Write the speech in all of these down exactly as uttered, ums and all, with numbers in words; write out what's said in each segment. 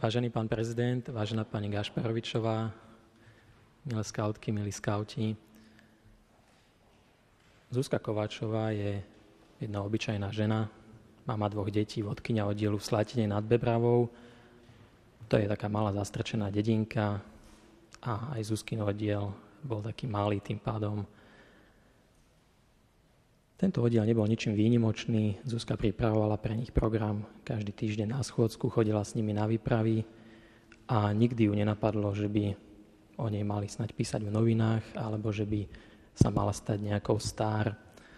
Vážený pán prezident, vážená pani Gašparovičová, milé skautky, milí skauti. Zuzka Kováčová je jedna obyčajná žena, mama dvoch detí, vodkyňa oddielu v Slatine nad Bebravou. To je taká malá zastrčená dedinka a aj Zuzkin oddiel bol taký malý tým pádom. Tento oddiel nebol ničím výnimočný. Zuzka pripravovala pre nich program. Každý týždeň na schôdzku chodila s nimi na výpravy a nikdy ju nenapadlo, že by o nej mali snať písať v novinách alebo že by sa mala stať nejakou star.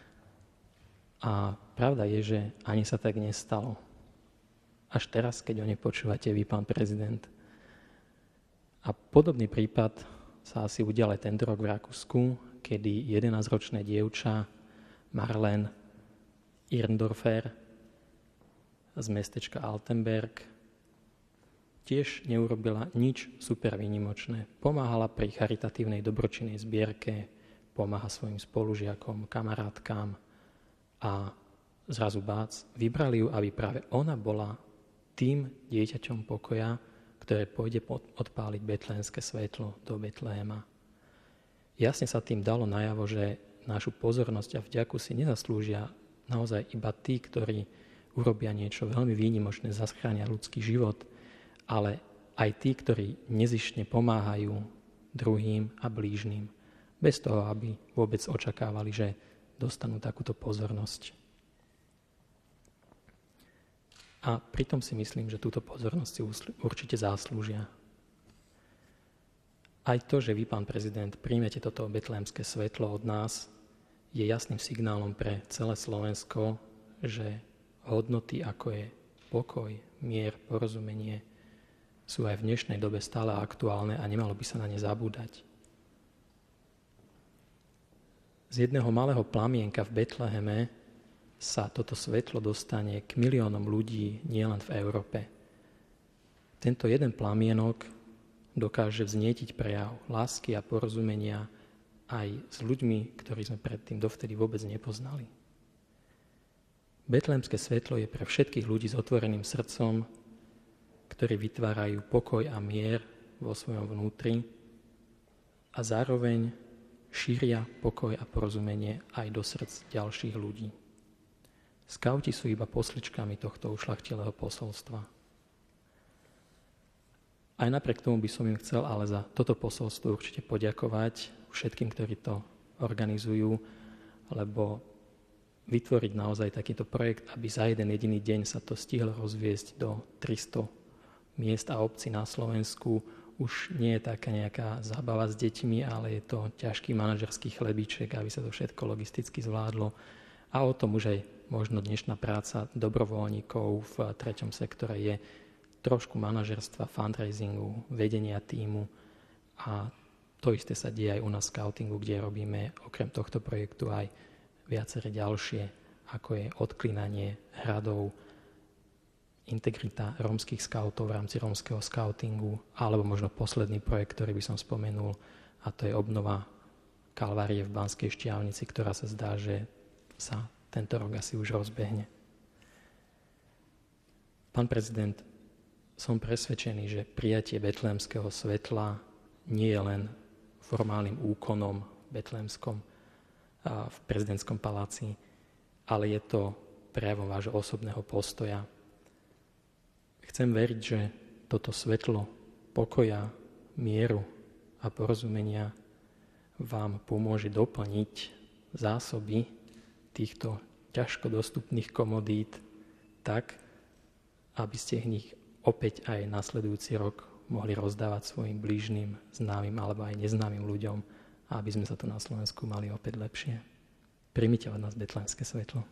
A pravda je, že ani sa tak nestalo. Až teraz, keď o nej počúvate vy, pán prezident. A podobný prípad sa asi udial aj tento rok v Rakúsku, kedy jedenásťročné dievča Marlene Irndorfer z mestečka Altenberg tiež neurobila nič super výnimočné. Pomáhala pri charitatívnej dobročinnej zbierke, pomáha svojim spolužiakom, kamarátkám a zrazu bác, vybrali ju, aby práve ona bola tým dieťaťom pokoja, ktoré pôjde odpáliť betlémske svetlo do Betléma. Jasne sa tým dalo najavo, že našu pozornosť a vďaku si nezaslúžia naozaj iba tí, ktorí urobia niečo veľmi výnimočné, zachránia ľudský život, ale aj tí, ktorí nezištne pomáhajú druhým a blížnym, bez toho, aby vôbec očakávali, že dostanú takúto pozornosť. A pritom si myslím, že túto pozornosť si určite zaslúžia. Aj to, že vy, pán prezident, príjmete toto betlémske svetlo od nás, je jasným signálom pre celé Slovensko, že hodnoty, ako je pokoj, mier, porozumenie, sú aj v dnešnej dobe stále aktuálne a nemalo by sa na ne zabúdať. Z jedného malého plamienka v Betleheme sa toto svetlo dostane k miliónom ľudí nielen v Európe. Tento jeden plamienok dokáže vznietiť prejav lásky a porozumenia aj s ľuďmi, ktorí sme predtým dovtedy vôbec nepoznali. Betlémske svetlo je pre všetkých ľudí s otvoreným srdcom, ktorí vytvárajú pokoj a mier vo svojom vnútri a zároveň šíria pokoj a porozumenie aj do srdc ďalších ľudí. Skauti sú iba posličkami tohto ušľachtilého posolstva. Aj napriek tomu by som im chcel ale za toto posolstvo určite poďakovať všetkým, ktorí to organizujú, lebo vytvoriť naozaj takýto projekt, aby za jeden jediný deň sa to stihlo rozviesť do tristo miest a obcí na Slovensku, už nie je taká nejaká zábava s deťmi, ale je to ťažký manažerský chlebíček, aby sa to všetko logisticky zvládlo. A o tom už aj možno dnešná práca dobrovoľníkov v treťom sektore je trošku manažerstva, fundraisingu, vedenia tímu a to isté sa deje aj u nás v skautingu, kde robíme okrem tohto projektu aj viaceré ďalšie, ako je odklínanie hradov, integrita rómskych skautov v rámci rómskeho skautingu, alebo možno posledný projekt, ktorý by som spomenul, a to je obnova Kalvárie v Banskej Štiavnici, ktorá sa zdá, že sa tento rok asi už rozbehne. Pán prezident, som presvedčený, že prijatie betlémskeho svetla nie je len formálnym úkonom betlémskom v prezidentskom paláci, ale je to prejavom vášho osobného postoja. Chcem veriť, že toto svetlo pokoja, mieru a porozumenia vám pomôže doplniť zásoby týchto ťažko dostupných komodít tak, aby ste ich opäť aj nasledujúci rok mohli rozdávať svojim blížnym, známym alebo aj neznámym ľuďom, a aby sme sa tu na Slovensku mali opäť lepšie. Príjmite od nás betlémske svetlo.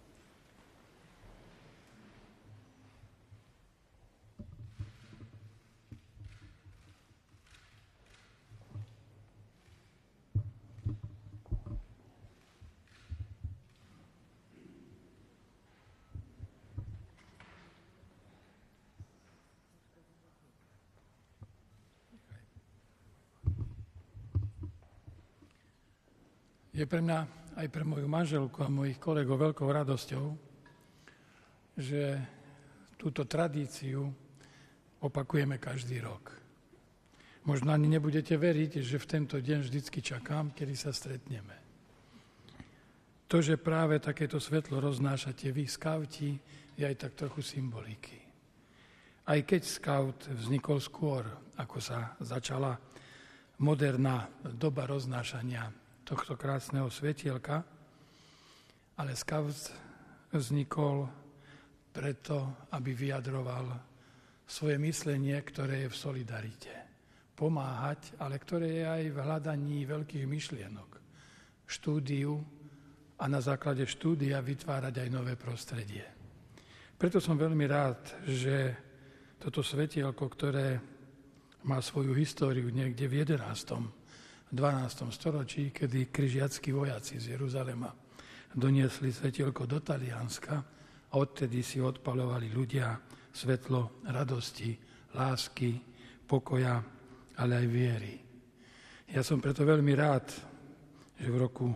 Je pre mňa, aj pre moju manželku a mojich kolegov veľkou radosťou, že túto tradíciu opakujeme každý rok. Možno ani nebudete veriť, že v tento deň vždycky čakám, kedy sa stretneme. To, že práve takéto svetlo roznášate vy, skauti, je aj tak trochu symboliky. Aj keď skaut vznikol skôr, ako sa začala moderná doba roznášania tohto krásneho svetielka, ale skaut vznikol preto, aby vyjadroval svoje myslenie, ktoré je v solidarite. Pomáhať, ale ktoré je aj v hľadaní veľkých myšlienok, štúdiu a na základe štúdia vytvárať aj nové prostredie. Preto som veľmi rád, že toto svetielko, ktoré má svoju históriu niekde v jedenástom dvanástom storočí, kedy križiackí vojaci z Jeruzalema doniesli svetielko do Talianska a odtedy si odpaľovali ľudia svetlo radosti, lásky, pokoja, ale aj viery. Ja som preto veľmi rád, že v roku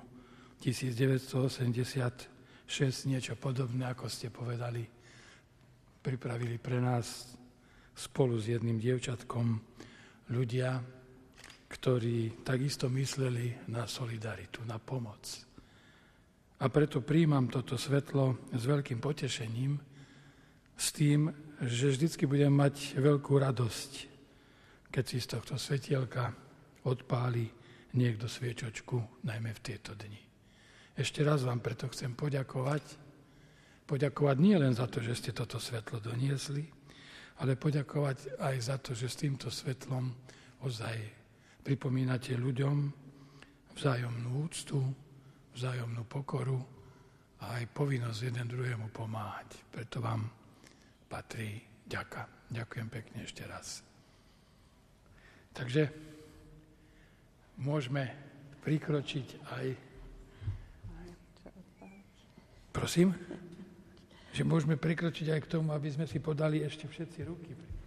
devätnásťstoosemdesiatšesť niečo podobné, ako ste povedali, pripravili pre nás spolu s jedným dievčatkom ľudia, ktorí takisto mysleli na solidaritu, na pomoc. A preto príjmam toto svetlo s veľkým potešením, s tým, že vždycky budem mať veľkú radosť, keď si z tohto svetielka odpáli niekto sviečočku, najmä v tieto dni. Ešte raz vám preto chcem poďakovať. Poďakovať nie len za to, že ste toto svetlo doniesli, ale poďakovať aj za to, že s týmto svetlom ozaj pripomínate ľuďom vzájomnú úctu, vzájomnú pokoru a aj povinnosť jeden druhému pomáhať. Preto vám patrí ďaka. Ďakujem pekne ešte raz. Takže môžeme prikročiť aj... Prosím? Že môžeme prikročiť aj k tomu, aby sme si podali ešte všetci ruky.